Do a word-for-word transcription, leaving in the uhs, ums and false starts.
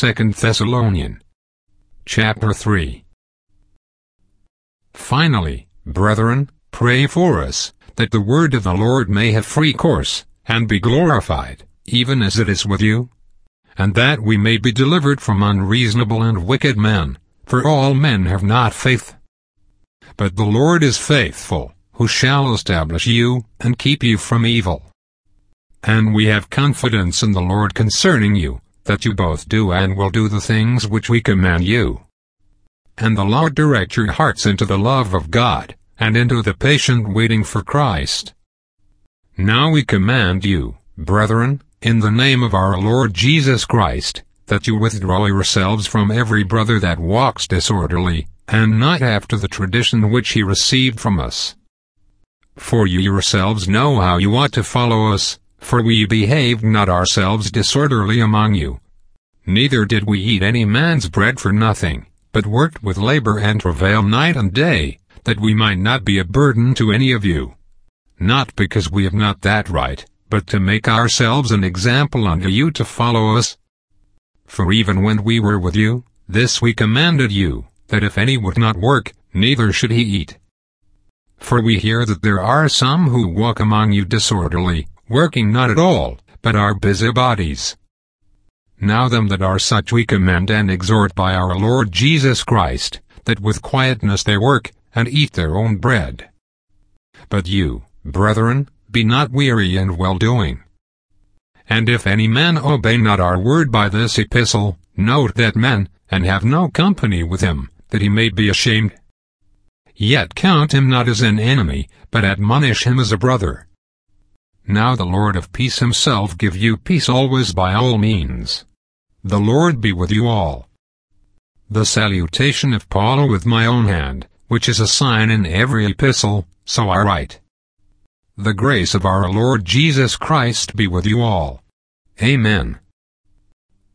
Second Thessalonians chapter three. Finally, brethren, pray for us, that the word of the Lord may have free course, and be glorified, even as it is with you, and that we may be delivered from unreasonable and wicked men, for all men have not faith. But the Lord is faithful, who shall establish you, and keep you from evil. And we have confidence in the Lord concerning you, that you both do and will do the things which we command you. And the Lord direct your hearts into the love of God, and into the patient waiting for Christ. Now we command you, brethren, in the name of our Lord Jesus Christ, that you withdraw yourselves from every brother that walks disorderly, and not after the tradition which he received from us. For you yourselves know how you ought to follow us, for we behaved not ourselves disorderly among you. Neither did we eat any man's bread for nothing, but worked with labor and travail night and day, that we might not be a burden to any of you. Not because we have not that right, but to make ourselves an example unto you to follow us. For even when we were with you, this we commanded you, that if any would not work, neither should he eat. For we hear that there are some who walk among you disorderly, working not at all, but are busybodies. Now them that are such we commend and exhort by our Lord Jesus Christ, that with quietness they work, and eat their own bread. But you, brethren, be not weary in well-doing. And if any man obey not our word by this epistle, note that man, and have no company with him, that he may be ashamed. Yet count him not as an enemy, but admonish him as a brother. Now the Lord of peace himself give you peace always by all means. The Lord be with you all. The salutation of Paul with my own hand, which is a sign in every epistle, so I write. The grace of our Lord Jesus Christ be with you all. Amen.